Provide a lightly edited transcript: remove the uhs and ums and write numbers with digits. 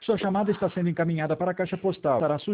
Sua chamada está sendo encaminhada para a caixa postal. Estará